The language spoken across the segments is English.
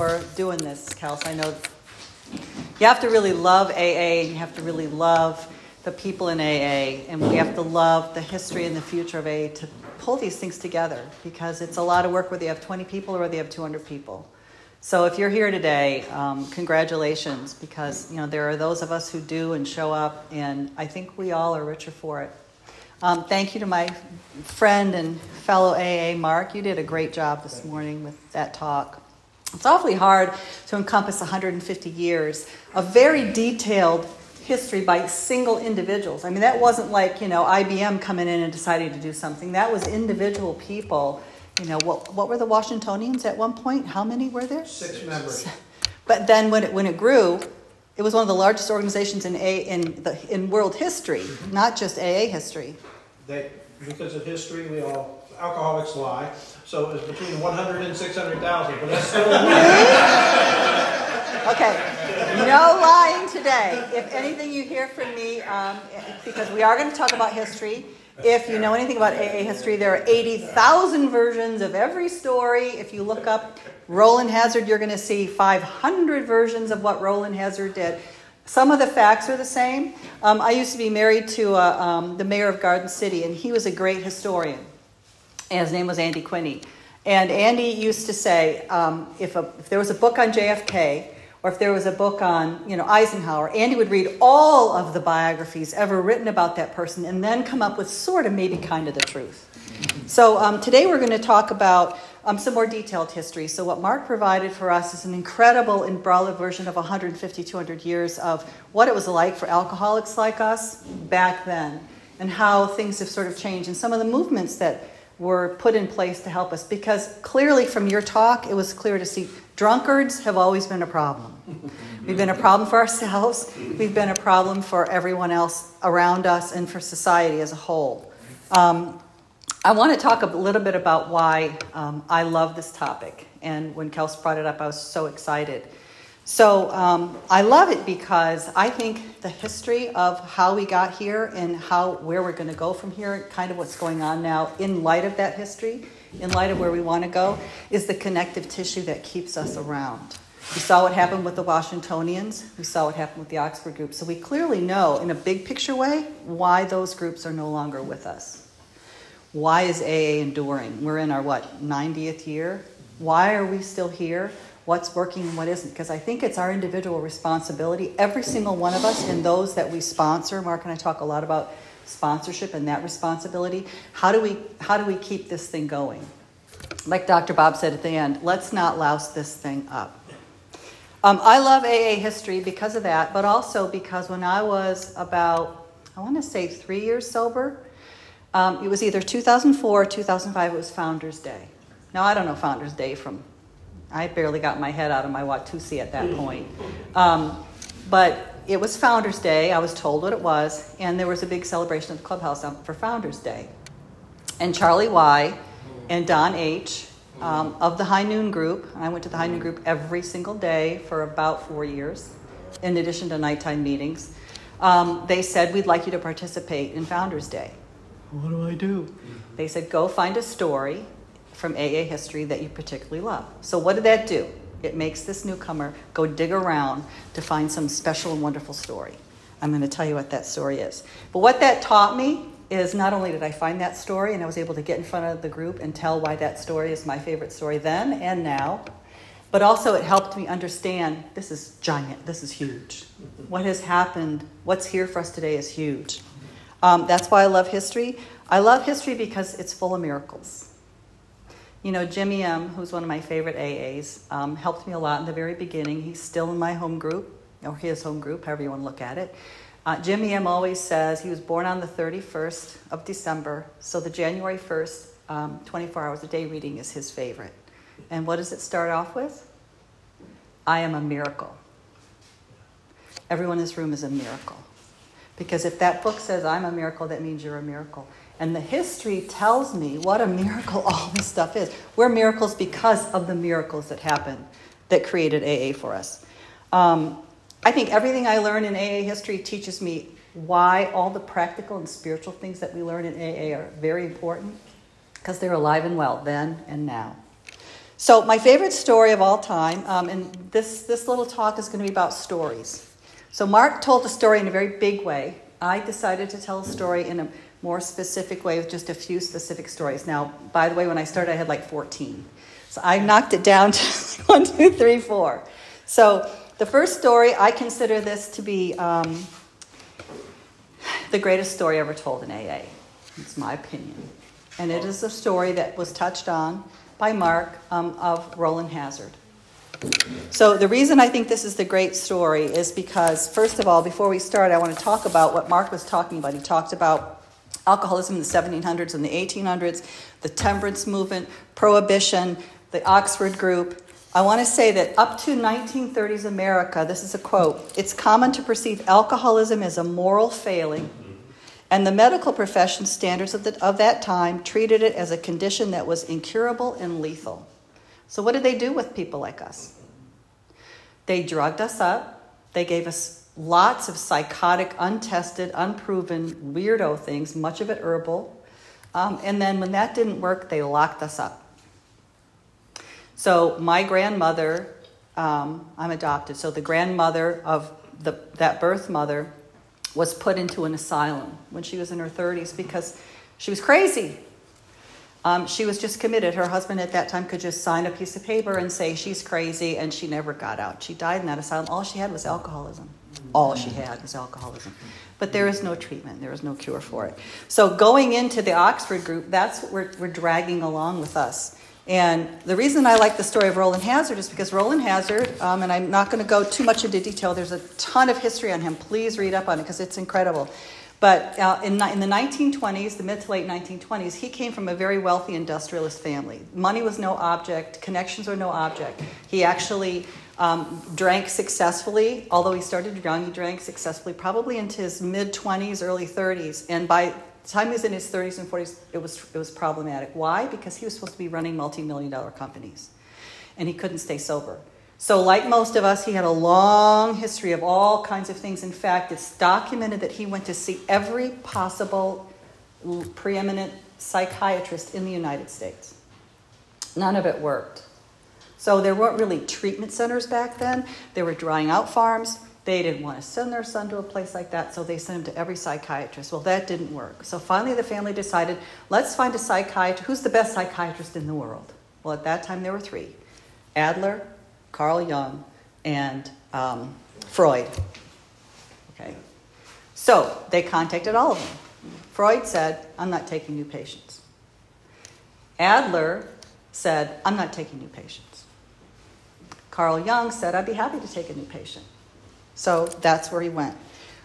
for doing this, Kels. I know you have to really love AA, and you have to really love the people in AA, and we have to love the history and the future of AA to pull these things together, because it's a lot of work whether you have 20 people or whether you have 200 people. So if you're here today, congratulations, because there are those of us who do and show up, and I think we all are richer for it. Thank you to my friend and fellow AA, Mark. You did a great job this morning with that talk. It's awfully hard to encompass 150 years of very detailed history by single individuals. I mean, that wasn't like, IBM coming in and deciding to do something. That was individual people. What were the Washingtonians at one point? How many were there? 6 members. But then when it grew, it was one of the largest organizations in world history, not just AA history. Because of history, alcoholics lie. So it was between 100 and 600,000, but that's still Okay, no lying today. If anything you hear from me, because we are going to talk about history. If you know anything about AA history, there are 80,000 versions of every story. If you look up Rowland Hazard, you're going to see 500 versions of what Rowland Hazard did. Some of the facts are the same. I used to be married to the mayor of Garden City, and he was a great historian. And his name was Andy Quinney. And Andy used to say, if there was a book on JFK, or if there was a book on, Eisenhower, Andy would read all of the biographies ever written about that person and then come up with sort of maybe kind of the truth. So today we're going to talk about some more detailed history. So what Mark provided for us is an incredible embroiled version of 150, 200 years of what it was like for alcoholics like us back then, and how things have sort of changed, and some of the movements that were put in place to help us. Because clearly from your talk, it was clear to see drunkards have always been a problem. We've been a problem for ourselves. We've been a problem for everyone else around us and for society as a whole. I want to talk a little bit about why I love this topic. And when Kels brought it up, I was so excited. So I love it because I think the history of how we got here and where we're going to go from here, kind of what's going on now in light of that history, in light of where we want to go, is the connective tissue that keeps us around. We saw what happened with the Washingtonians. We saw what happened with the Oxford group. So we clearly know, in a big picture way, why those groups are no longer with us. Why is AA enduring? We're in our, 90th year? Why are we still here? What's working and what isn't? Because I think it's our individual responsibility, every single one of us, and those that we sponsor. Mark and I talk a lot about sponsorship and that responsibility. How do we keep this thing going? Like Dr. Bob said at the end, let's not louse this thing up. I love AA history because of that, but also because when I was about, 3 years sober, it was either 2004 or 2005, it was Founders Day. Now, I don't know Founders Day I barely got my head out of my Watusi at that point. But it was Founders Day. I was told what it was, and there was a big celebration at the clubhouse for Founders Day. And Charlie Y. and Don H. Of the High Noon Group, I went to the High Noon Group every single day for about 4 years, in addition to nighttime meetings. They said, we'd like you to participate in Founders Day. What do I do? They said, go find a story from AA history that you particularly love. So what did that do? It makes this newcomer go dig around to find some special and wonderful story. I'm going to tell you what that story is. But what that taught me is not only did I find that story and I was able to get in front of the group and tell why that story is my favorite story then and now, but also it helped me understand this is giant, this is huge. What has happened, what's here for us today is huge. That's why I love history. I love history because it's full of miracles. Jimmy M., who's one of my favorite AAs, helped me a lot in the very beginning. He's still in my home group, or his home group, however you want to look at it. Jimmy M. always says he was born on the 31st of December, so the January 1st, 24 hours a day reading is his favorite. And what does it start off with? I am a miracle. Everyone in this room is a miracle. Because if that book says I'm a miracle, that means you're a miracle. And the history tells me what a miracle all this stuff is. We're miracles because of the miracles that happened that created AA for us. I think everything I learn in AA history teaches me why all the practical and spiritual things that we learn in AA are very important, because they're alive and well then and now. So my favorite story of all time, and this little talk is going to be about stories. So Mark told the story in a very big way. I decided to tell a story in a more specific way with just a few specific stories. Now, by the way, when I started, I had like 14. So I knocked it down to 1, 2, 3, 4. So the first story, I consider this to be the greatest story ever told in AA. It's my opinion. And it is a story that was touched on by Mark of Rowland Hazard. So the reason I think this is the great story is because, first of all, before we start, I want to talk about what Mark was talking about. He talked about alcoholism in the 1700s and the 1800s, the temperance movement, prohibition, the Oxford group. I want to say that up to 1930s America, this is a quote, "It's common to perceive alcoholism as a moral failing, and the medical profession standards of that time treated it as a condition that was incurable and lethal." So what did they do with people like us? They drugged us up. They gave us lots of psychotic, untested, unproven, weirdo things, much of it herbal. And then when that didn't work, they locked us up. So my grandmother, I'm adopted, so the grandmother of that birth mother was put into an asylum when she was in her 30s because she was crazy. She was just committed. Her husband at that time could just sign a piece of paper and say she's crazy, and she never got out. She died in that asylum. All she had was alcoholism. All she had was alcoholism. But there is no treatment. There is no cure for it. So going into the Oxford group, that's what we're dragging along with us. And the reason I like the story of Rowland Hazard is because Rowland Hazard, and I'm not going to go too much into detail, there's a ton of history on him. Please read up on it because it's incredible. But in the 1920s, the mid to late 1920s, he came from a very wealthy industrialist family. Money was no object. Connections were no object. He actually drank successfully. Although he started young, he drank successfully probably into his mid-20s, early 30s. And by the time he was in his 30s and 40s, it was problematic. Why? Because he was supposed to be running multi-million-dollar companies. And he couldn't stay sober. So like most of us, he had a long history of all kinds of things. In fact, it's documented that he went to see every possible preeminent psychiatrist in the United States. None of it worked. So there weren't really treatment centers back then. They were drying out farms. They didn't want to send their son to a place like that, so they sent him to every psychiatrist. Well, that didn't work. So finally the family decided, let's find a psychiatrist. Who's the best psychiatrist in the world? Well, at that time there were 3. Adler, Carl Jung, and Freud. Okay. So they contacted all of them. Freud said, I'm not taking new patients. Adler said, I'm not taking new patients. Carl Jung said, I'd be happy to take a new patient. So that's where he went.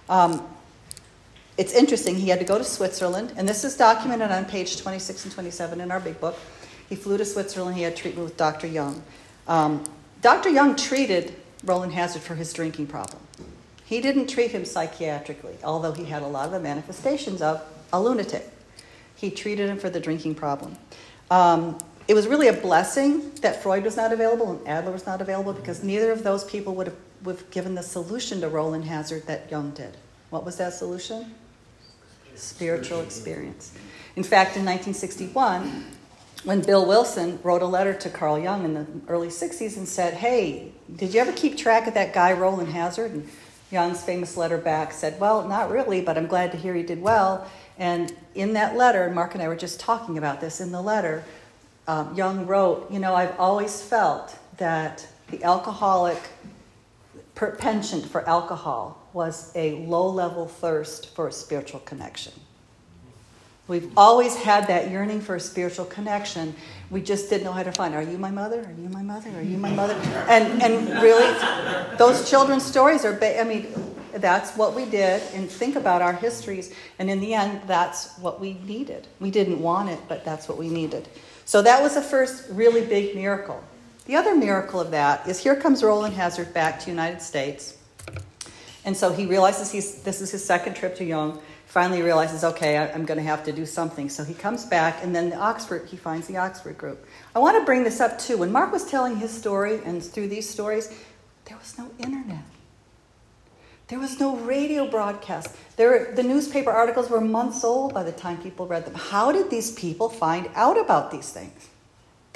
It's interesting. He had to go to Switzerland, and this is documented on page 26 and 27 in our big book. He flew to Switzerland. He had treatment with Dr. Jung. Dr. Jung treated Rowland Hazard for his drinking problem. He didn't treat him psychiatrically, although he had a lot of the manifestations of a lunatic. He treated him for the drinking problem. It was really a blessing that Freud was not available and Adler was not available because neither of those people would have given the solution to Rowland Hazard that Jung did. What was that solution? Spiritual experience. In fact, in 1961, when Bill Wilson wrote a letter to Carl Jung in the early 60s and said, hey, did you ever keep track of that guy Rowland Hazard? And Jung's famous letter back said, well, not really, but I'm glad to hear he did well. And in that letter, and Mark and I were just talking about this in the letter, Jung wrote, I've always felt that the alcoholic penchant for alcohol was a low-level thirst for a spiritual connection. We've always had that yearning for a spiritual connection. We just didn't know how to find it. Are you my mother? Are you my mother? Are you my mother? And really, those children's stories are, that's what we did. And think about our histories. And in the end, that's what we needed. We didn't want it, but that's what we needed. So that was the first really big miracle. The other miracle of that is here comes Rowland Hazard back to the United States. And so he realizes this is his second trip to Jung. Finally realizes, okay, I'm going to have to do something. So he comes back, and then he finds the Oxford group. I want to bring this up, too. When Mark was telling his story, and through these stories, there was no internet. There was no radio broadcast. The newspaper articles were months old by the time people read them. How did these people find out about these things?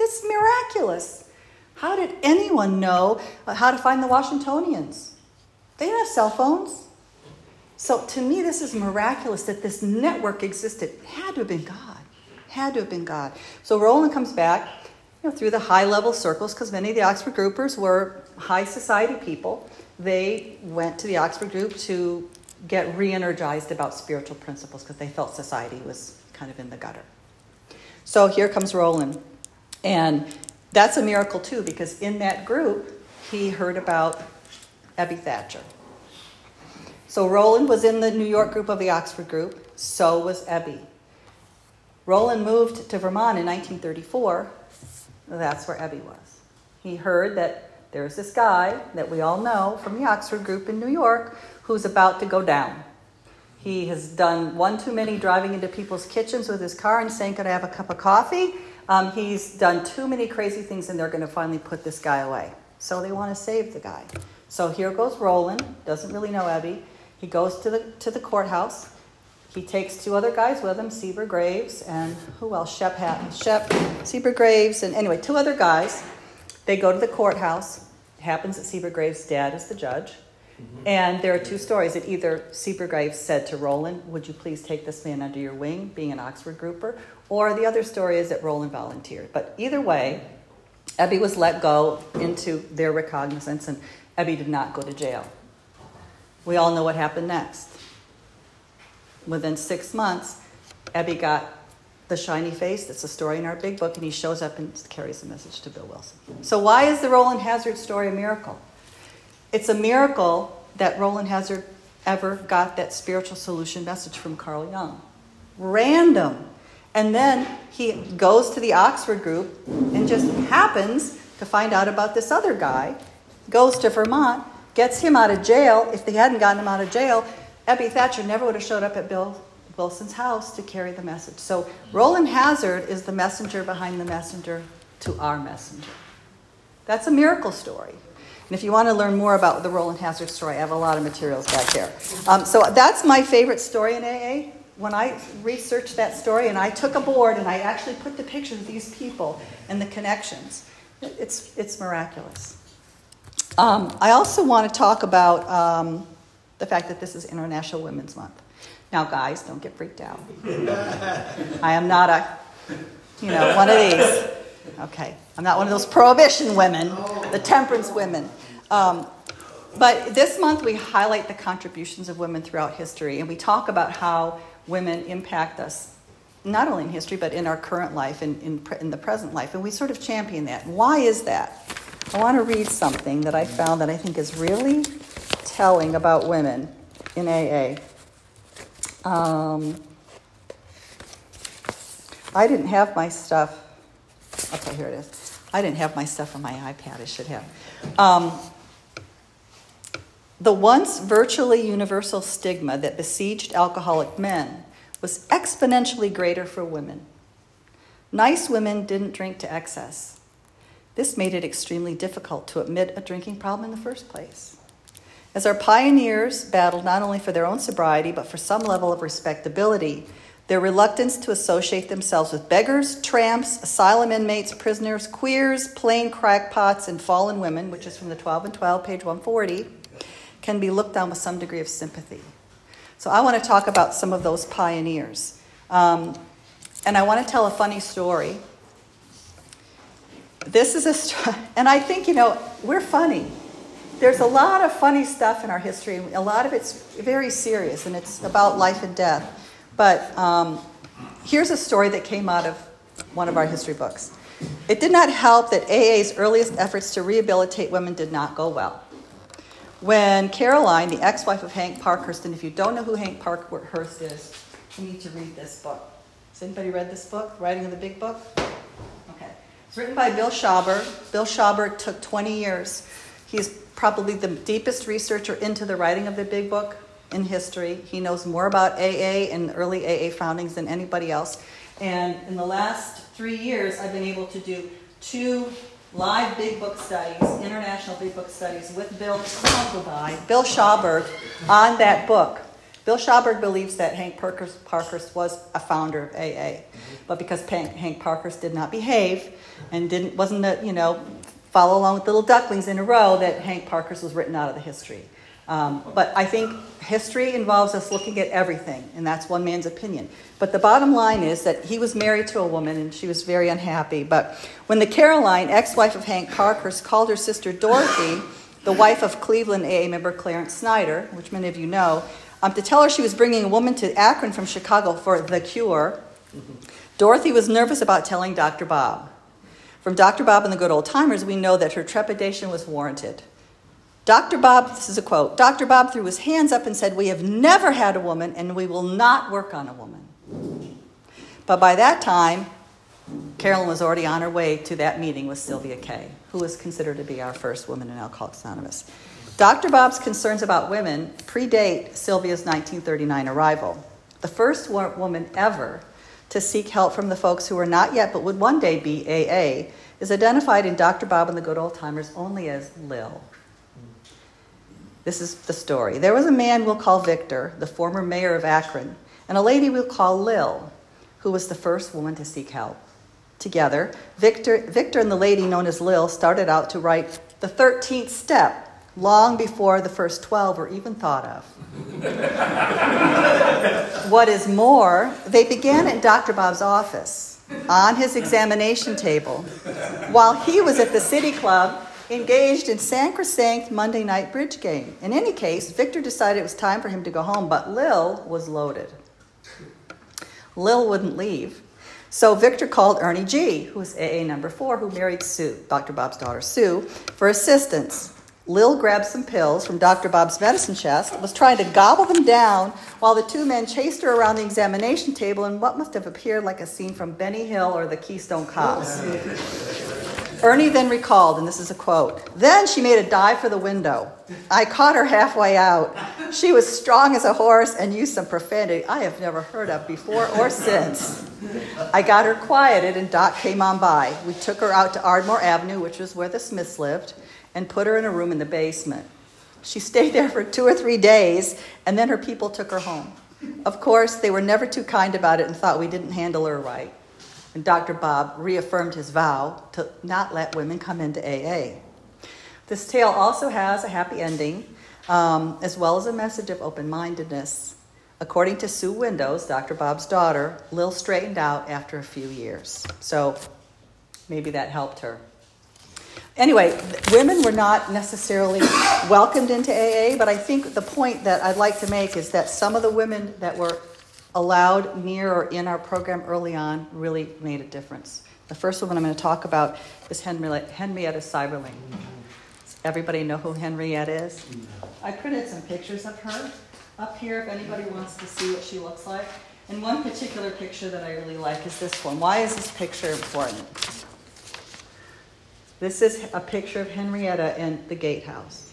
This is miraculous. How did anyone know how to find the Washingtonians? They didn't have cell phones. So to me, this is miraculous that this network existed. It had to have been God. Had to have been God. So Roland comes back, through the high-level circles, because many of the Oxford groupers were high society people. They went to the Oxford group to get re-energized about spiritual principles because they felt society was kind of in the gutter. So here comes Roland. And that's a miracle, too, because in that group, he heard about Ebby Thatcher. So Roland was in the New York group of the Oxford group. So was Ebby. Roland moved to Vermont in 1934. That's where Ebby was. He heard that there's this guy that we all know from the Oxford group in New York who's about to go down. He has done one too many driving into people's kitchens with his car and saying, "Could I have a cup of coffee?" He's done too many crazy things, and they're going to finally put this guy away. So they want to save the guy. So here goes Roland, doesn't really know Ebby. He goes to the courthouse. He takes two other guys with him, Seaver Graves, and who else? Shep, Seaver Graves, and anyway, two other guys. They go to the courthouse. It happens that Seaver Graves' dad is the judge. Mm-hmm. And there are two stories that either Seaver Graves said to Roland, "Would you please take this man under your wing," being an Oxford grouper, or the other story is that Roland volunteered. But either way, Ebby was let go into their recognizance, and Ebby did not go to jail. We all know what happened next. Within 6 months, Ebby got the shiny face. That's a story in our big book, and he shows up and carries a message to Bill Wilson. So why is the Roland Hazard story a miracle? It's a miracle that Roland Hazard ever got that spiritual solution message from Carl Jung. Random. And then he goes to the Oxford group and just happens to find out about this other guy, goes to Vermont, gets him out of jail. If they hadn't gotten him out of jail, Ebby Thatcher never would have showed up at Bill Wilson's house to carry the message. So Roland Hazard is the messenger behind the messenger to our messenger. That's a miracle story. And if you want to learn more about the Roland Hazard story, I have a lot of materials back there. So that's my favorite story in AA. When I researched that story and I took a board and I actually put the pictures of these people and the connections, it's miraculous. I also want to talk about the fact that this is International Women's Month. Now, guys, don't get freaked out. I am not one of these. Okay, I'm not one of those prohibition women, the temperance women. But this month we highlight the contributions of women throughout history, and we talk about how women impact us, not only in history, but in our current life and in the present life. And we sort of champion that. Why is that? I want to read something that I found that I think is really telling about women in AA. I didn't have my stuff. Okay, here it is. I didn't have my stuff on my iPad. I should have. The once virtually universal stigma that besieged alcoholic men was exponentially greater for women. Nice women didn't drink to excess. This made it extremely difficult to admit a drinking problem in the first place. As our pioneers battled not only for their own sobriety, but for some level of respectability, their reluctance to associate themselves with beggars, tramps, asylum inmates, prisoners, queers, plain crackpots, and fallen women, which is from the 12 and 12, page 140, can be looked on with some degree of sympathy. So I want to talk about some of those pioneers. And I want to tell a funny story. This is a story, and I think, we're funny. There's a lot of funny stuff in our history, and a lot of it's very serious, and it's about life and death. But here's a story that came out of one of our history books. It did not help that AA's earliest efforts to rehabilitate women did not go well. When Caroline, the ex-wife of Hank Parkhurst, and if you don't know who Hank Parkhurst is, you need to read this book. Has anybody read this book, Writing of the Big Book? Okay. It's written by Bill Schauber. Bill Schauber took 20 years. He's probably the deepest researcher into the writing of the Big Book in history. He knows more about AA and early AA foundings than anybody else. And in the last 3 years, I've been able to do 2 live Big Book studies, international Big Book studies with Bill Schauber on that book. Bill Schauberg believes that Hank Parkhurst was a founder of AA, but because Hank Parkhurst did not behave and wasn't follow along with little ducklings in a row, that Hank Parkhurst was written out of the history. But I think history involves us looking at everything, and that's one man's opinion. But the bottom line is that he was married to a woman, and she was very unhappy. But when the Caroline, ex-wife of Hank Parkhurst, called her sister Dorothy, the wife of Cleveland AA member Clarence Snyder, which many of you know, to tell her she was bringing a woman to Akron from Chicago for the cure, Dorothy was nervous about telling Dr. Bob. From Dr. Bob and the Good Old Timers, we know that her trepidation was warranted. Dr. Bob, this is a quote, Dr. Bob threw his hands up and said, "We have never had a woman, and we will not work on a woman." But by that time, Carolyn was already on her way to that meeting with Sylvia Kay, who was considered to be our first woman in Alcoholics Anonymous. Dr. Bob's concerns about women predate Sylvia's 1939 arrival. The first woman ever to seek help from the folks who were not yet but would one day be AA is identified in Dr. Bob and the Good Old Timers only as Lil. This is the story. There was a man we'll call Victor, the former mayor of Akron, and a lady we'll call Lil, who was the first woman to seek help. Together, Victor and the lady known as Lil started out to write the 13th step long before the first 12 were even thought of. What is more, they began at Dr. Bob's office, on his examination table, while he was at the City Club engaged in sacrosanct Monday night bridge game. In any case, Victor decided it was time for him to go home, but Lil was loaded. Lil wouldn't leave. So Victor called Ernie G., who was AA number 4, who married Sue, Dr. Bob's daughter Sue, for assistance. Lil grabbed some pills from Dr. Bob's medicine chest, was trying to gobble them down while the two men chased her around the examination table in what must have appeared like a scene from Benny Hill or the Keystone Cops. Ernie then recalled, and this is a quote, "Then she made a dive for the window. I caught her halfway out. She was strong as a horse and used some profanity I have never heard of before or since. I got her quieted and Doc came on by. We took her out to Ardmore Avenue, which was where the Smiths lived, and put her in a room in the basement. She stayed there for 2 or 3 days, and then her people took her home. Of course, they were never too kind about it and thought we didn't handle her right. And Dr. Bob reaffirmed his vow to not let women come into AA. This tale also has a happy ending, as well as a message of open-mindedness. According to Sue Windows, Dr. Bob's daughter, Lil straightened out after a few years. So maybe that helped her. Anyway, women were not necessarily welcomed into AA, but I think the point that I'd like to make is that some of the women that were allowed near or in our program early on really made a difference. The first woman I'm going to talk about is Henrietta Seiberling. Does everybody know who Henrietta is? I printed some pictures of her up here if anybody wants to see what she looks like. And one particular picture that I really like is this one. Why is this picture important? This is a picture of Henrietta in the Gatehouse.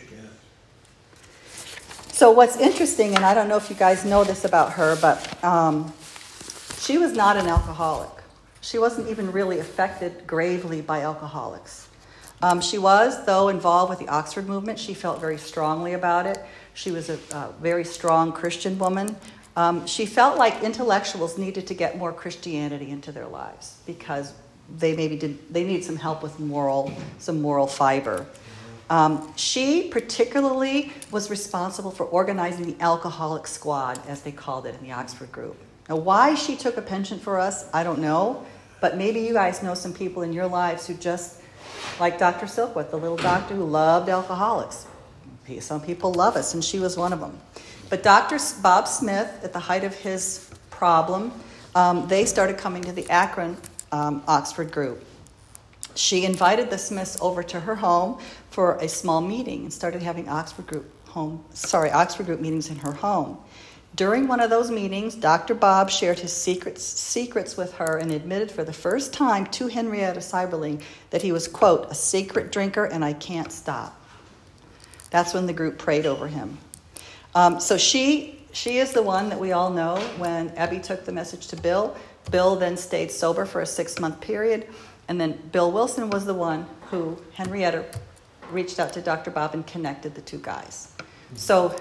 So what's interesting, and I don't know if you guys know this about her, but she was not an alcoholic. She wasn't even really affected gravely by alcoholics. She was, though, involved with the Oxford movement. She felt very strongly about it. She was a very strong Christian woman. She felt like intellectuals needed to get more Christianity into their lives because they needed some help with some moral fiber. She particularly was responsible for organizing the alcoholic squad, as they called it in the Oxford group. Now, why she took a penchant for us, I don't know, but maybe you guys know some people in your lives who just, like Dr. Silkwood, the little doctor who loved alcoholics. Some people love us, and she was one of them. But Dr. Bob Smith, at the height of his problem, they started coming to the Akron Oxford group. She invited the Smiths over to her home for a small meeting and started having Oxford group meetings in her home. During one of those meetings, Dr. Bob shared his secrets with her and admitted for the first time to Henrietta Seiberling that he was, quote, a secret drinker and I can't stop. That's when the group prayed over him. So she is the one that we all know when Abby took the message to Bill. Bill then stayed sober for a 6-month period. And then Bill Wilson was the one who Henrietta reached out to Dr. Bob and connected the two guys. So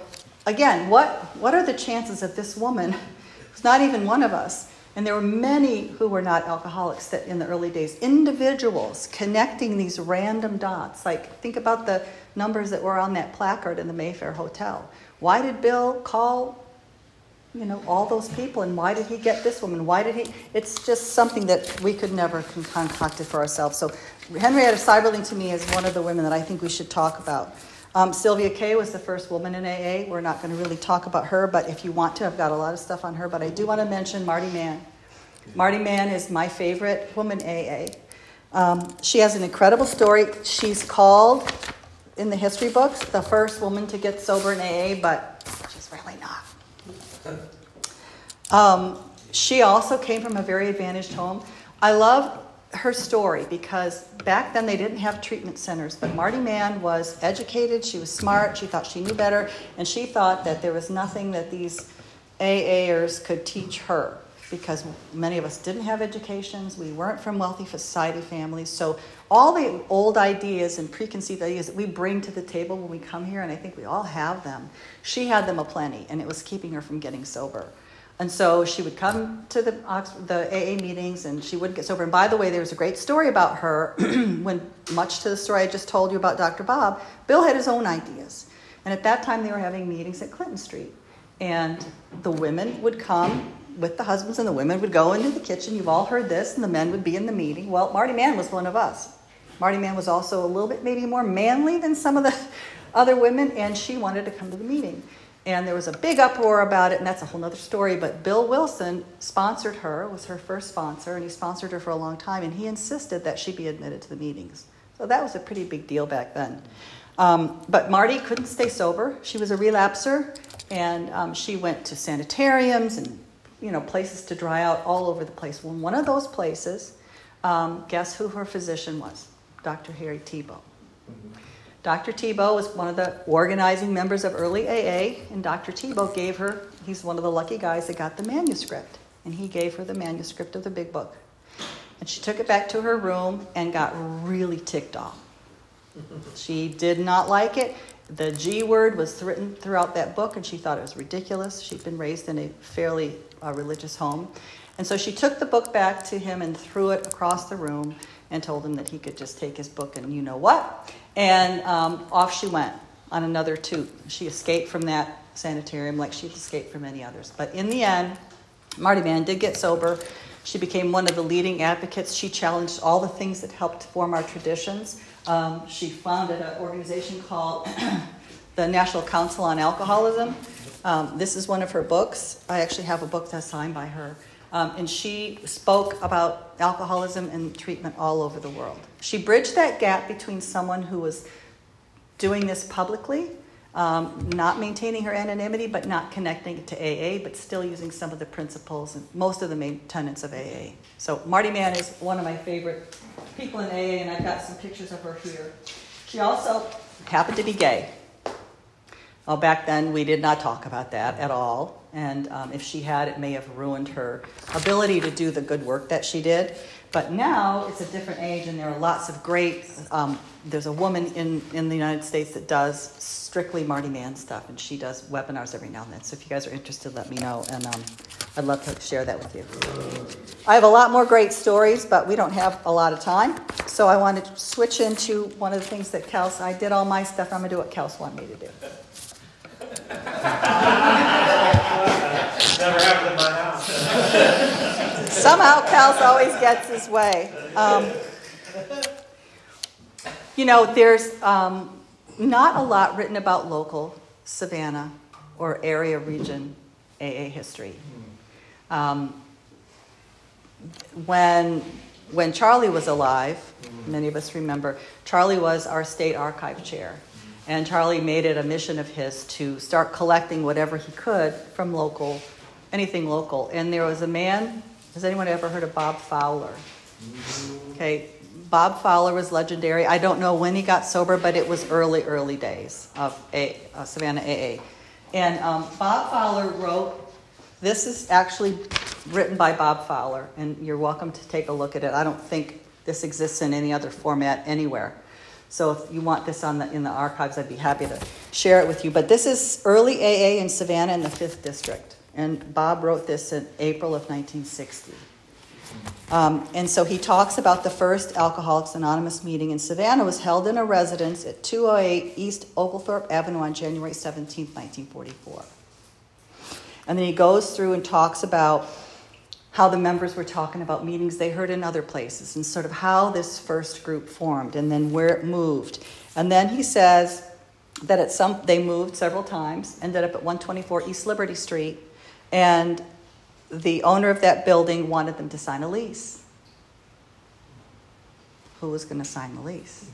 again, what are the chances of this woman, who's not even one of us, and there were many who were not alcoholics that in the early days, individuals connecting these random dots. Like, think about the numbers that were on that placard in the Mayfair Hotel. Why did Bill call, all those people, and why did he get this woman? It's just something that we could never concoct it for ourselves. So Henrietta Seiberling to me is one of the women that I think we should talk about. Sylvia Kay was the first woman in AA. We're not going to really talk about her, but if you want to, I've got a lot of stuff on her. But I do want to mention Marty Mann. Marty Mann is my favorite woman AA. She has an incredible story. She's called, in the history books, the first woman to get sober in AA, but she's really not. She also came from a very advantaged home. I love her story because back then they didn't have treatment centers, but Marty Mann was educated, she was smart, she thought she knew better, and she thought that there was nothing that these AAers could teach her because many of us didn't have educations, we weren't from wealthy society families, so all the old ideas and preconceived ideas that we bring to the table when we come here, and I think we all have them, she had them aplenty, and it was keeping her from getting sober. And so she would come to the AA meetings and she wouldn't get sober. And by the way, there was a great story about her when, much to the story I just told you about Dr. Bob, Bill had his own ideas. And at that time they were having meetings at Clinton Street. And the women would come with the husbands and the women would go into the kitchen. You've all heard this. And the men would be in the meeting. Well, Marty Mann was one of us. Marty Mann was also a little bit maybe more manly than some of the other women. And she wanted to come to the meeting. And there was a big uproar about it, and that's a whole other story. But Bill Wilson sponsored her, was her first sponsor, and he sponsored her for a long time, and he insisted that she be admitted to the meetings. So that was a pretty big deal back then. But Marty couldn't stay sober. She was a relapser, and she went to sanitariums and places to dry out all over the place. Well, one of those places, guess who her physician was? Dr. Harry Tebow. Dr. Tebow was one of the organizing members of early AA, and Dr. Tebow gave her, he's one of the lucky guys that got the manuscript, and he gave her the manuscript of the big book. And she took it back to her room and got really ticked off. She did not like it. The G word was written throughout that book, and she thought it was ridiculous. She'd been raised in a fairly religious home. And so she took the book back to him and threw it across the room and told him that he could just take his book and you know what. And off she went on another toot. She escaped from that sanitarium like she'd escaped from many others. But in the end, Marty Mann did get sober. She became one of the leading advocates. She challenged all the things that helped form our traditions. She founded an organization called the National Council on Alcoholism. This is one of her books. I actually have a book that's signed by her. And she spoke about alcoholism and treatment all over the world. She bridged that gap between someone who was doing this publicly, not maintaining her anonymity, but not connecting it to AA, but still using some of the principles and most of the main tenets of AA. So Marty Mann is one of my favorite people in AA, and I've got some pictures of her here. She also happened to be gay. Well, back then, we did not talk about that at all. And if she had, it may have ruined her ability to do the good work that she did. But now it's a different age, and there are lots of great... there's a woman in the United States that does strictly Marty Mann stuff, and she does webinars every now and then. So if you guys are interested, let me know, and I'd love to share that with you. I have a lot more great stories, but we don't have a lot of time. So I want to switch into one of the things that Kels... I did all my stuff. I'm going to do what Kels wanted me to do. Never happened in my house. Somehow Kels always gets his way. There's not a lot written about local Savannah or area region AA history. When Charlie was alive, many of us remember, Charlie was our state archive chair. And Charlie made it a mission of his to start collecting whatever he could from anything local. And there was a man, has anyone ever heard of Bob Fowler? Okay, Bob Fowler was legendary. I don't know when he got sober, but it was early days of Savannah AA. And Bob Fowler wrote, this is actually written by Bob Fowler, and you're welcome to take a look at it. I don't think this exists in any other format anywhere. So if you want this in the archives, I'd be happy to share it with you. But this is early AA in Savannah in the 5th District. And Bob wrote this in April of 1960. And so he talks about the first Alcoholics Anonymous meeting in Savannah was held in a residence at 208 East Oglethorpe Avenue on January 17, 1944. And then he goes through and talks about how the members were talking about meetings they heard in other places and sort of how this first group formed and then where it moved. And then he says that they moved several times, ended up at 124 East Liberty Street, and the owner of that building wanted them to sign a lease. Who was going to sign the lease?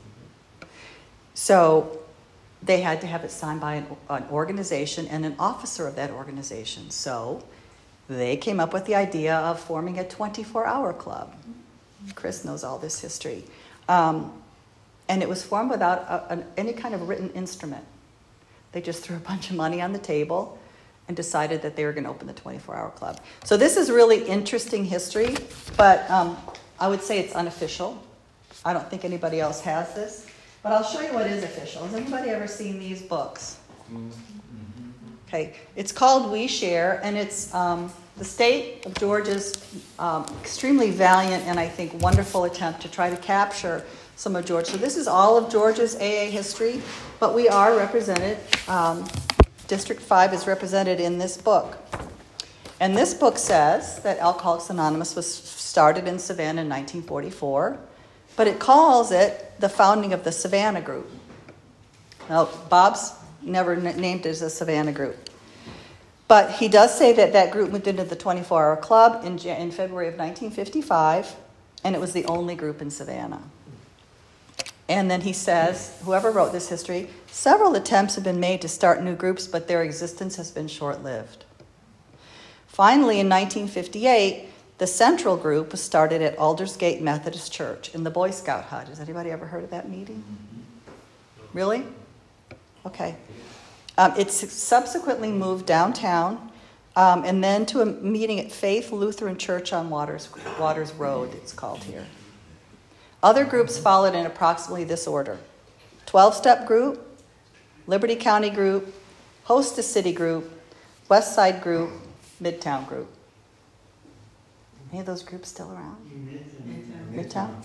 So they had to have it signed by an organization and an officer of that organization. So they came up with the idea of forming a 24-hour club. Chris knows all this history. And it was formed without any kind of written instrument. They just threw a bunch of money on the table and decided that they were going to open the 24-hour club. So this is really interesting history, but I would say it's unofficial. I don't think anybody else has this. But I'll show you what is official. Has anybody ever seen these books? Okay, it's called We Share, and it's the state of Georgia's extremely valiant and I think wonderful attempt to try to capture some of Georgia. So this is all of Georgia's AA history, but we are represented. District 5 is represented in this book. And this book says that Alcoholics Anonymous was started in Savannah in 1944, but it calls it the founding of the Savannah Group. Now, Bob's never named it as a Savannah Group. But he does say that that group moved into the 24-hour club in February of 1955, and it was the only group in Savannah. And then he says, whoever wrote this history, several attempts have been made to start new groups, but their existence has been short-lived. Finally, in 1958, the Central Group was started at Aldersgate Methodist Church in the Boy Scout hut. Has anybody ever heard of that meeting? Really? Okay. It's subsequently moved downtown and then to a meeting at Faith Lutheran Church on Waters Road, it's called here. Other groups followed in approximately this order: 12-Step Group, Liberty County Group, Hostess City Group, West Side Group, Midtown Group. Any of those groups still around? Midtown?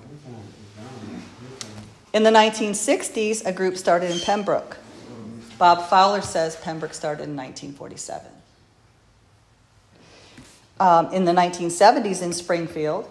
In the 1960s, a group started in Pembroke. Bob Fowler says Pembroke started in 1947. In the 1970s in Springfield.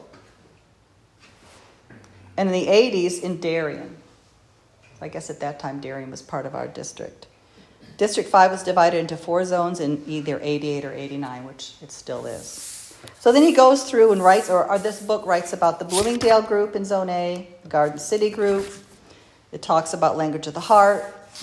And in the 80s in Darien. I guess at that time Darien was part of our district. District 5 was divided into 4 zones in either 88 or 89, which it still is. So then he goes through and writes, or this book writes about the Bloomingdale group in Zone A, the Garden City group. It talks about Language of the Heart.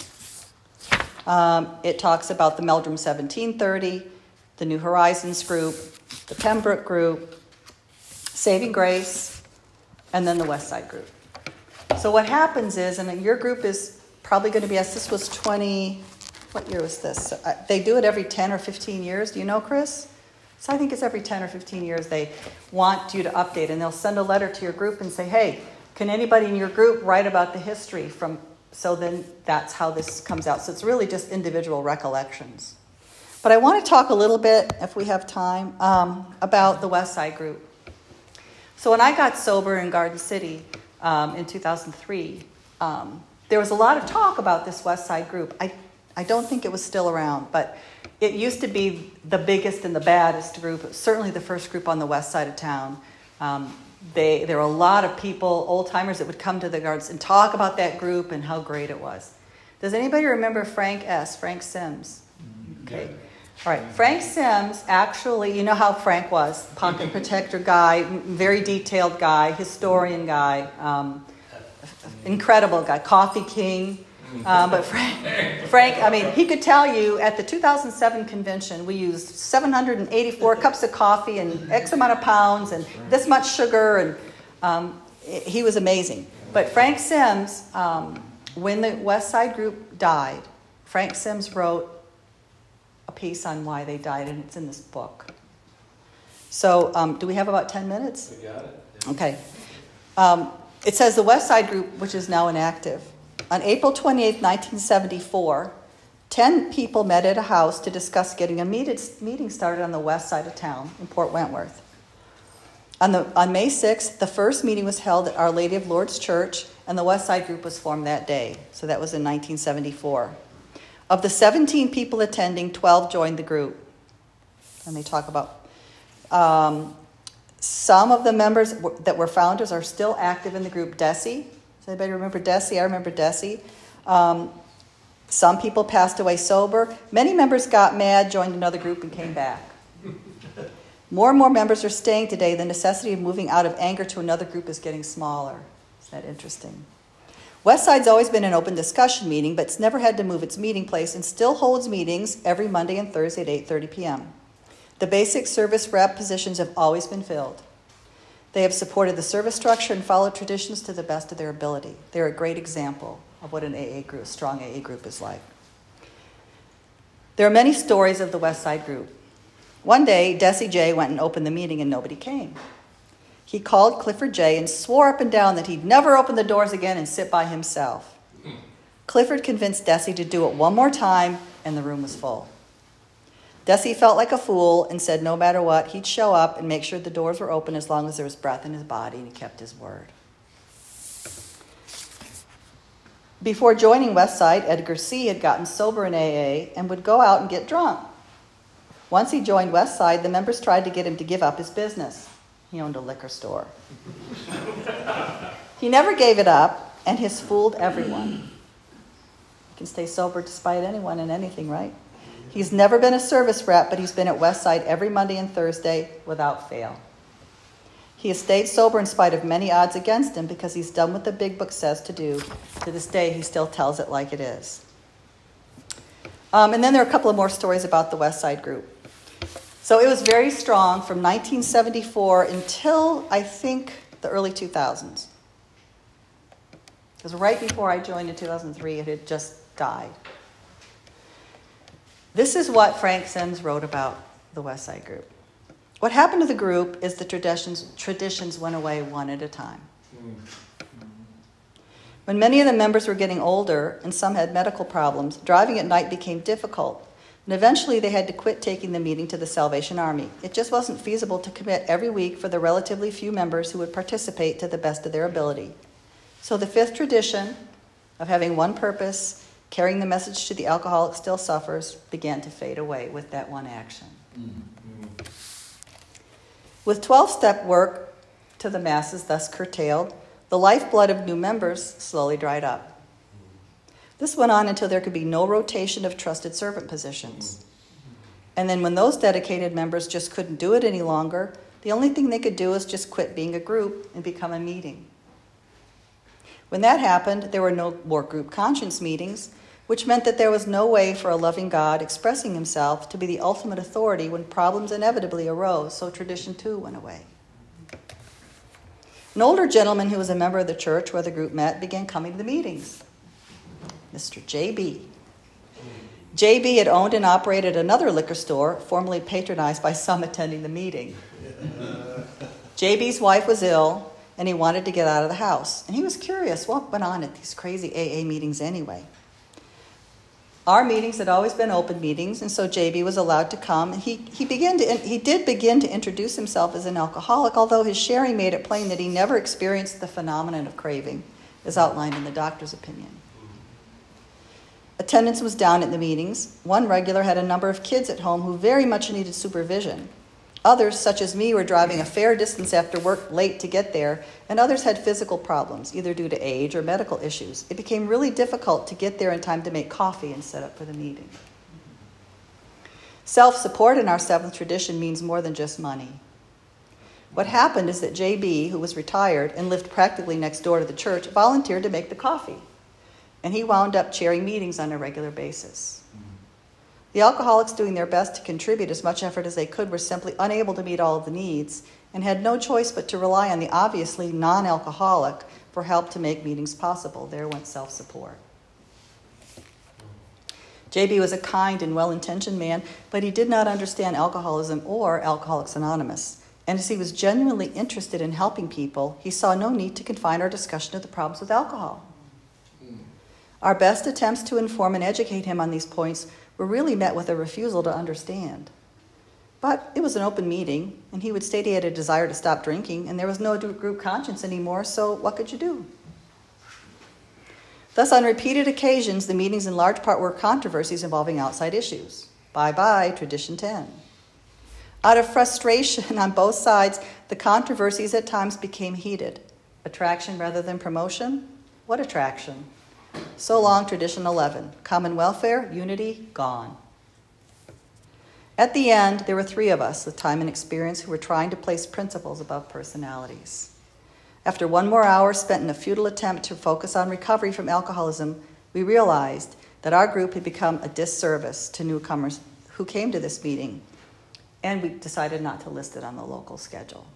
It talks about the Meldrum 1730, the New Horizons group, the Pembroke group, Saving Grace, and then the West Side group. So what happens is, and your group is probably going to be, this was 20, what year was this? They do it every 10 or 15 years. Do you know, Chris? So I think it's every 10 or 15 years they want you to update, and they'll send a letter to your group and say, hey, can anybody in your group write about the history from, so then that's how this comes out. So it's really just individual recollections. But I want to talk a little bit, if we have time, about the West Side group. So when I got sober in Garden City in 2003, there was a lot of talk about this West Side group. I don't think it was still around, but it used to be the biggest and the baddest group. It was certainly the first group on the west side of town. There were a lot of people, old-timers, that would come to the gardens and talk about that group and how great it was. Does anybody remember Frank Sims? Okay. All right. Frank Sims, actually, you know how Frank was. Pocket protector guy, very detailed guy, historian guy, incredible guy, coffee king. But Frank, I mean, he could tell you at the 2007 convention, we used 784 cups of coffee and X amount of pounds and this much sugar, and he was amazing. But Frank Sims, when the West Side group died, Frank Sims wrote a piece on why they died, and it's in this book. So do we have about 10 minutes? We got it. Okay. It says the West Side group, which is now inactive, On April 28, 1974, 10 people met at a house to discuss getting a meeting started on the west side of town in Port Wentworth. On May 6th, the first meeting was held at Our Lady of Lourdes Church, and the West Side Group was formed that day. So that was in 1974. Of the 17 people attending, 12 joined the group. And they talk about some of the members that were founders are still active in the group. Desi. Does anybody remember Desi? I remember Desi. Some people passed away sober. Many members got mad, joined another group, and came back. More and more members are staying today. The necessity of moving out of anger to another group is getting smaller. Isn't that interesting? Westside's always been an open discussion meeting, but it's never had to move its meeting place and still holds meetings every Monday and Thursday at 8:30 p.m. The basic service rep positions have always been filled. They have supported the service structure and followed traditions to the best of their ability. They're a great example of what an AA group, a strong AA group is like. There are many stories of the Westside Group. One day, Desi J went and opened the meeting and nobody came. He called Clifford J and swore up and down that he'd never open the doors again and sit by himself. Clifford convinced Desi to do it one more time, and the room was full. Desi felt like a fool and said no matter what, he'd show up and make sure the doors were open as long as there was breath in his body, and he kept his word. Before joining Westside, Edgar C. had gotten sober in AA and would go out and get drunk. Once he joined Westside, the members tried to get him to give up his business. He owned a liquor store. He never gave it up and has fooled everyone. You can stay sober despite anyone and anything, right? He's never been a service rep, but he's been at Westside every Monday and Thursday without fail. He has stayed sober in spite of many odds against him because he's done what the Big Book says to do. To this day, he still tells it like it is. And then there are a couple of more stories about the Westside Group. So it was very strong from 1974 until, I think, the early 2000s. Because right before I joined in 2003, it had just died. This is what Frank Sims wrote about the Westside Group. What happened to the group is the traditions went away one at a time. When many of the members were getting older and some had medical problems, driving at night became difficult. And eventually they had to quit taking the meeting to the Salvation Army. It just wasn't feasible to commit every week for the relatively few members who would participate to the best of their ability. So the fifth tradition of having one purpose, carrying the message to the alcoholic still suffers, began to fade away with that one action. Mm-hmm. With 12-step work to the masses thus curtailed, the lifeblood of new members slowly dried up. This went on until there could be no rotation of trusted servant positions. And then when those dedicated members just couldn't do it any longer, the only thing they could do was just quit being a group and become a meeting. When that happened, there were no more group conscience meetings, which meant that there was no way for a loving God expressing himself to be the ultimate authority when problems inevitably arose, so tradition too went away. An older gentleman who was a member of the church where the group met began coming to the meetings. Mr. J.B. J.B. had owned and operated another liquor store, formerly patronized by some attending the meeting. J.B.'s wife was ill, and he wanted to get out of the house. And he was curious what went on at these crazy AA meetings anyway. Our meetings had always been open meetings, and so J.B. was allowed to come. And he did begin to introduce himself as an alcoholic, although his sharing made it plain that he never experienced the phenomenon of craving, as outlined in the doctor's opinion. Attendance was down at the meetings. One regular had a number of kids at home who very much needed supervision. Others, such as me, were driving a fair distance after work late to get there, and others had physical problems, either due to age or medical issues. It became really difficult to get there in time to make coffee and set up for the meeting. Self-support in our seventh tradition means more than just money. What happened is that J.B., who was retired and lived practically next door to the church, volunteered to make the coffee. And he wound up chairing meetings on a regular basis. The alcoholics, doing their best to contribute as much effort as they could, were simply unable to meet all of the needs and had no choice but to rely on the obviously non-alcoholic for help to make meetings possible. There went self-support. J.B. was a kind and well-intentioned man, but he did not understand alcoholism or Alcoholics Anonymous. And as he was genuinely interested in helping people, he saw no need to confine our discussion to the problems with alcohol. Our best attempts to inform and educate him on these points were really met with a refusal to understand. But it was an open meeting, and he would state he had a desire to stop drinking, and there was no group conscience anymore, so what could you do? Thus, on repeated occasions, the meetings in large part were controversies involving outside issues. Bye-bye, Tradition 10. Out of frustration on both sides, the controversies at times became heated. Attraction rather than promotion? What attraction? So long, Tradition 11. Common welfare, unity, gone. At the end, there were 3 of us with time and experience who were trying to place principles above personalities. After 1 more hour spent in a futile attempt to focus on recovery from alcoholism, we realized that our group had become a disservice to newcomers who came to this meeting, and we decided not to list it on the local schedule.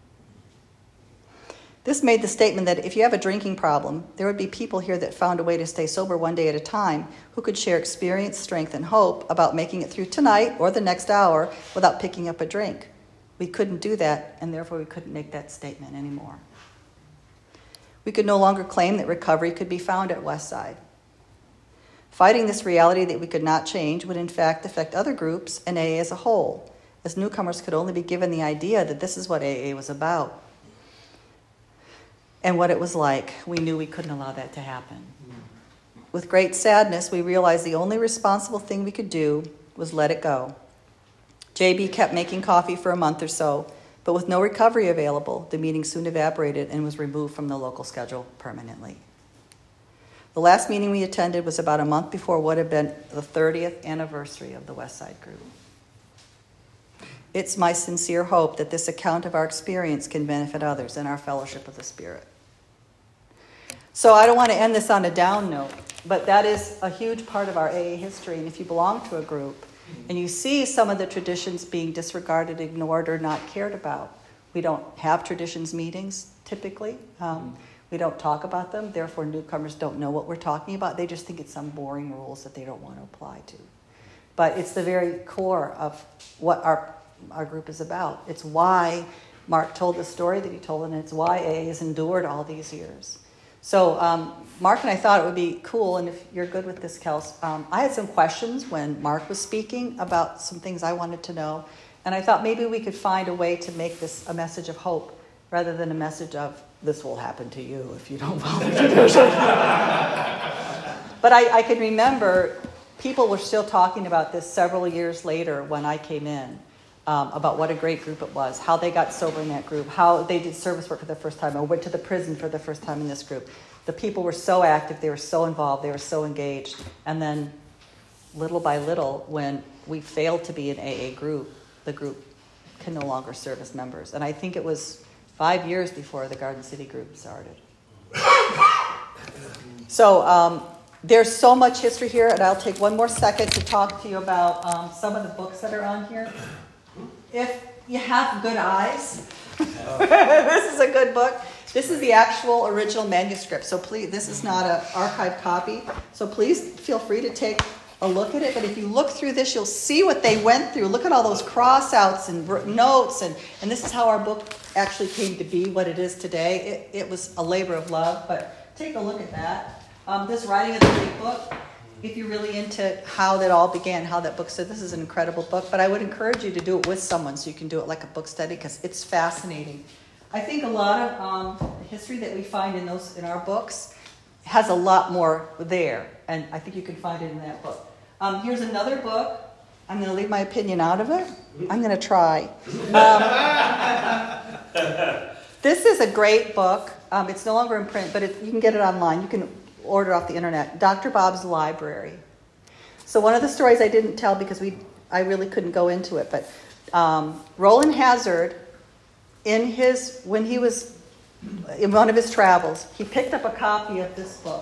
This made the statement that if you have a drinking problem, there would be people here that found a way to stay sober one day at a time who could share experience, strength, and hope about making it through tonight or the next hour without picking up a drink. We couldn't do that, and therefore we couldn't make that statement anymore. We could no longer claim that recovery could be found at Westside. Fighting this reality that we could not change would in fact affect other groups and AA as a whole, as newcomers could only be given the idea that this is what AA was about and what it was like. We knew we couldn't allow that to happen. With great sadness, we realized the only responsible thing we could do was let it go. JB kept making coffee for a month or so, but with no recovery available, the meeting soon evaporated and was removed from the local schedule permanently. The last meeting we attended was about a month before what had been the 30th anniversary of the Westside Group. It's my sincere hope that this account of our experience can benefit others in our fellowship of the Spirit. So I don't want to end this on a down note, but that is a huge part of our AA history, and if you belong to a group, and you see some of the traditions being disregarded, ignored, or not cared about. We don't have traditions meetings, typically. We don't talk about them. Therefore, newcomers don't know what we're talking about. They just think it's some boring rules that they don't want to apply to. But it's the very core of what our group is about. It's why Mark told the story that he told, and it's why AA has endured all these years. So Mark and I thought it would be cool, and if you're good with this, Kels, I had some questions when Mark was speaking about some things I wanted to know, and I thought maybe we could find a way to make this a message of hope rather than a message of this will happen to you if you don't follow the tradition. But I can remember people were still talking about this several years later when I came in, about what a great group it was, how they got sober in that group, how they did service work for the first time, or went to the prison for the first time in this group. The people were so active, they were so involved, they were so engaged. And then little by little, when we failed to be an AA group, the group can no longer serve as members. And I think it was 5 years before the Garden City group started. So there's so much history here, and I'll take one more second to talk to you about some of the books that are on here. If you have good eyes, this is a good book. This is the actual original manuscript. So please, this is not an archived copy. So please feel free to take a look at it. But if you look through this, you'll see what they went through. Look at all those cross-outs and notes. And this is how our book actually came to be what it is today. It was a labor of love. But take a look at that. This Writing of the Big Book, if you're really into how that all began, how that book said, this is an incredible book. But I would encourage you to do it with someone so you can do it like a book study because it's fascinating. I think a lot of the history that we find in our books has a lot more there, and I think you can find it in that book. Here's another book. I'm going to leave my opinion out of it. I'm going to try. This is a great book. It's no longer in print, but you can get it online. You can order off the internet. Dr. Bob's Library. So one of the stories I didn't tell because I really couldn't go into it, but Roland Hazard, when he was in one of his travels, he picked up a copy of this book.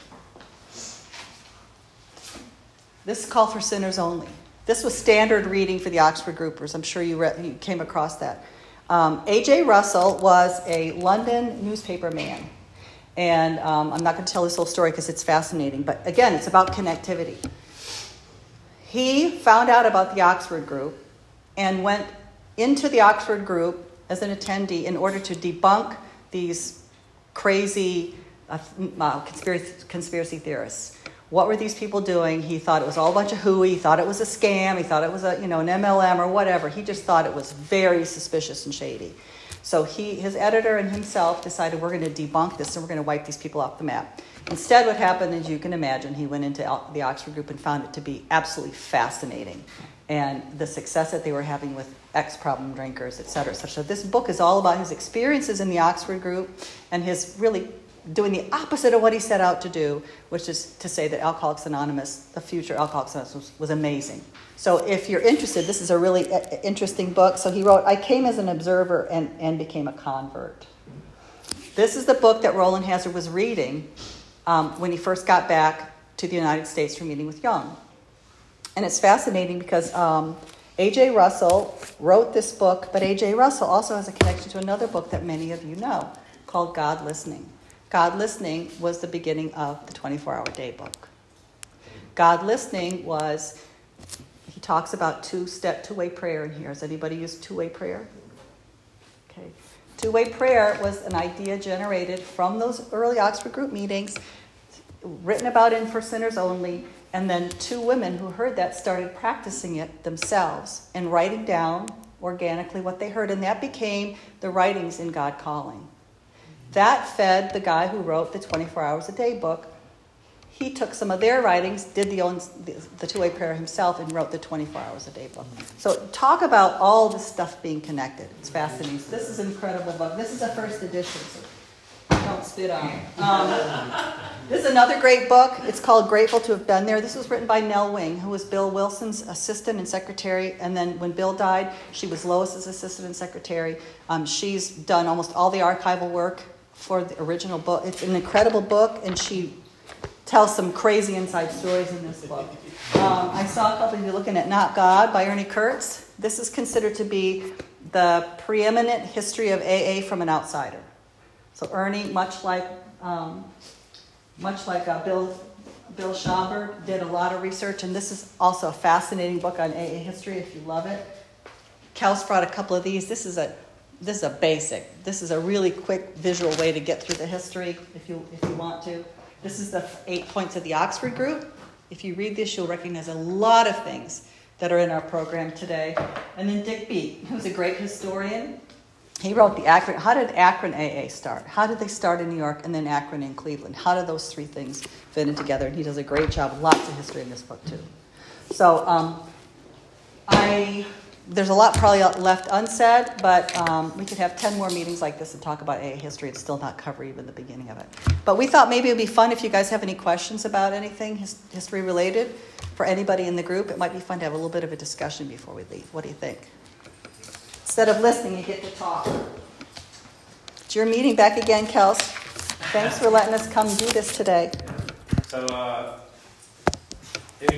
This is called For Sinners Only. This was standard reading for the Oxford Groupers. I'm sure you came across that. A.J. Russell was a London newspaper man. And I'm not going to tell this whole story because it's fascinating. But again, it's about connectivity. He found out about the Oxford Group and went into the Oxford Group as an attendee in order to debunk these crazy conspiracy theorists. What were these people doing? He thought it was all a bunch of hooey. He thought it was a scam. He thought it was an MLM or whatever. He just thought it was very suspicious and shady. So his editor and himself decided, we're going to debunk this and we're going to wipe these people off the map. Instead, what happened, as you can imagine, he went into the Oxford Group and found it to be absolutely fascinating. And the success that they were having with ex-problem drinkers, et cetera. So this book is all about his experiences in the Oxford Group and his really doing the opposite of what he set out to do, which is to say that Alcoholics Anonymous, the future Alcoholics Anonymous, was amazing. So if you're interested, this is a really interesting book. So he wrote, I came as an observer and became a convert. This is the book that Roland Hazard was reading when he first got back to the United States from meeting with Jung. And it's fascinating because A.J. Russell wrote this book, but A.J. Russell also has a connection to another book that many of you know called God Listening. God Listening was the beginning of the 24-hour day book. God Listening was, he talks about two-way prayer in here. Has anybody used two-way prayer? Okay. Two-way prayer was an idea generated from those early Oxford Group meetings, written about in For Sinners Only, and then two women who heard that started practicing it themselves and writing down organically what they heard, and that became the writings in God Calling. That fed the guy who wrote the 24 Hours a Day book. He took some of their writings, did the two-way prayer himself, and wrote the 24 Hours a Day book. So talk about all this stuff being connected. It's fascinating. So this is an incredible book. This is a first edition, so don't spit on it. This is another great book. It's called Grateful to Have Been There. This was written by Nell Wing, who was Bill Wilson's assistant and secretary. And then when Bill died, she was Lois's assistant and secretary. She's done almost all the archival work for the original book. It's an incredible book, and she tells some crazy inside stories in this book. I saw a couple of you looking at Not God by Ernie Kurtz. This is considered to be the preeminent history of AA from an outsider. So Ernie, much like Bill Schomburg, did a lot of research, and this is also a fascinating book on AA history if you love it. Kels brought a couple of these. This is a basic. This is a really quick visual way to get through the history if you want to. This is the 8 points of the Oxford Group. If you read this, you'll recognize a lot of things that are in our program today. And then Dick Beat, who's a great historian. He wrote the Akron. How did Akron AA start? How did they start in New York and then Akron in Cleveland? How did those three things fit in together? And he does a great job. Lots of history in this book, too. So there's a lot probably left unsaid, but we could have 10 more meetings like this and talk about AA history and still not cover even the beginning of it. But we thought maybe it would be fun if you guys have any questions about anything history related for anybody in the group. It might be fun to have a little bit of a discussion before we leave. What do you think? Instead of listening, you get to talk. It's your meeting back again, Kels. Thanks for letting us come do this today. So